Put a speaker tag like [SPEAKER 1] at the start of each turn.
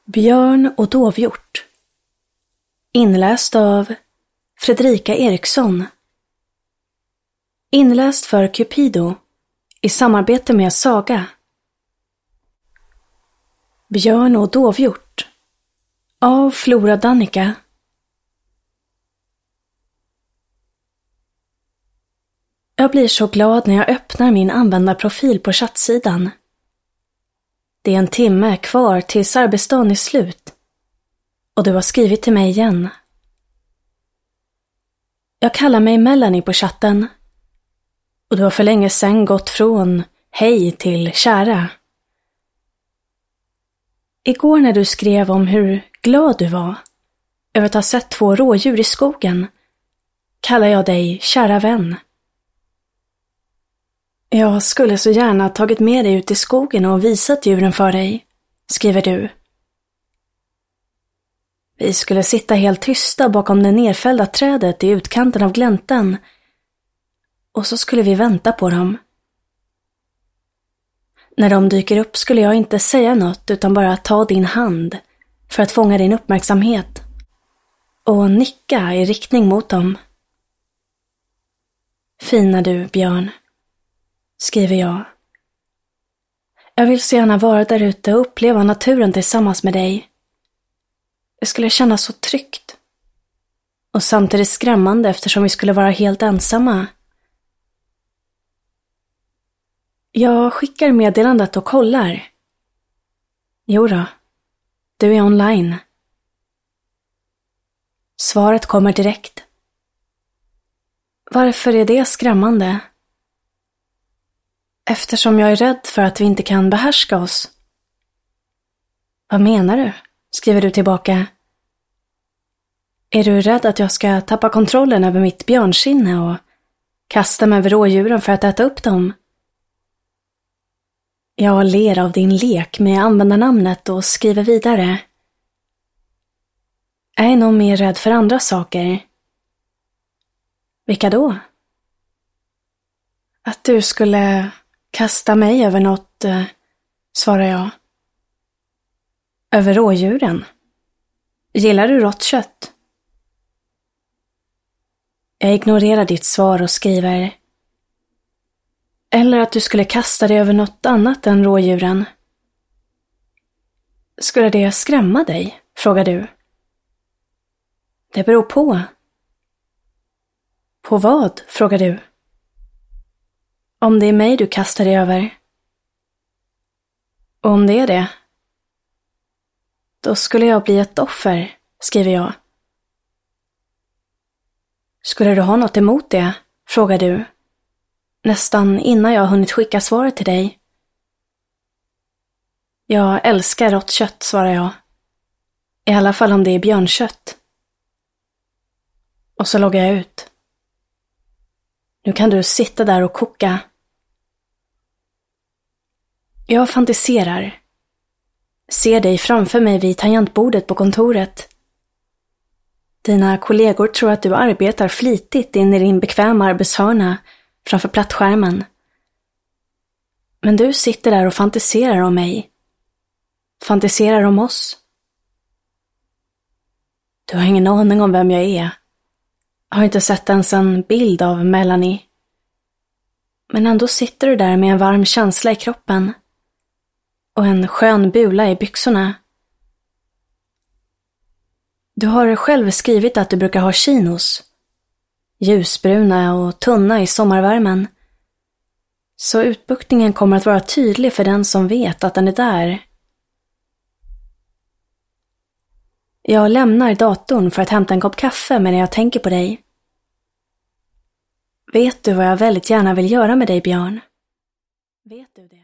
[SPEAKER 1] Björn och dovhjort. Inläst av Fredrika Eriksson. Inläst för Cupido i samarbete med Saga. Björn och dovhjort av Flora Danica. Jag blir så glad när jag öppnar min användarprofil på chattsidan. Det är 1 timme kvar tills arbetsdagen är slut. Och du har skrivit till mig igen. Jag kallar mig Melanie på chatten. Och du har för länge sedan gått från hej till kära. Igår när du skrev om hur glad du var över att ha sett 2 rådjur i skogen kallar jag dig kära vän. Jag skulle så gärna tagit med dig ut i skogen och visat djuren för dig, skriver du. Vi skulle sitta helt tysta bakom det nerfällda trädet i utkanten av gläntan och så skulle vi vänta på dem. När de dyker upp skulle jag inte säga något utan bara ta din hand för att fånga din uppmärksamhet och nicka i riktning mot dem. Fina du, Björn, skriver jag. Jag vill så gärna vara där ute och uppleva naturen tillsammans med dig. Det skulle kännas så tryggt. Och samtidigt skrämmande eftersom vi skulle vara helt ensamma. Jag skickar meddelandet och kollar. Jo då, du är online. Svaret kommer direkt. Varför är det skrämmande? Eftersom jag är rädd för att vi inte kan behärska oss. Vad menar du? Skriver du tillbaka. Är du rädd att jag ska tappa kontrollen över mitt björnsinne och kasta mig över rådjuren för att äta upp dem? Jag ler av din lek med användarnamnet och skriver vidare. Jag är nog mer rädd för andra saker. Vilka då? Att du skulle kasta mig över något, svarar jag. Över rådjuren. Gillar du rått kött? Jag ignorerar ditt svar och skriver. Eller att du skulle kasta dig över något annat än rådjuren. Skulle det skrämma dig? Frågar du. Det beror på. På vad? Frågar du. Om det är mig du kastar dig över. Och om det är det, då skulle jag bli ett offer, skriver jag. Skulle du ha något emot det? Frågar du. Nästan innan jag hunnit skicka svaret till dig. Jag älskar rått kött, svarar jag. I alla fall om det är björnkött. Och så loggar jag ut. Nu kan du sitta där och koka. Jag fantiserar. Ser dig framför mig vid tangentbordet på kontoret. Dina kollegor tror att du arbetar flitigt in i din bekväma arbetshörna framför plattskärmen. Men du sitter där och fantiserar om mig. Fantiserar om oss. Du har ingen aning om vem jag är. Har inte sett ens en bild av Melanie. Men ändå sitter du där med en varm känsla i kroppen. Och en skön bula i byxorna. Du har själv skrivit att du brukar ha chinos. Ljusbruna och tunna i sommarvärmen. Så utbuktningen kommer att vara tydlig för den som vet att den är där. Jag lämnar datorn för att hämta en kopp kaffe medan jag tänker på dig. Vet du vad jag väldigt gärna vill göra med dig, Björn? Vet du det?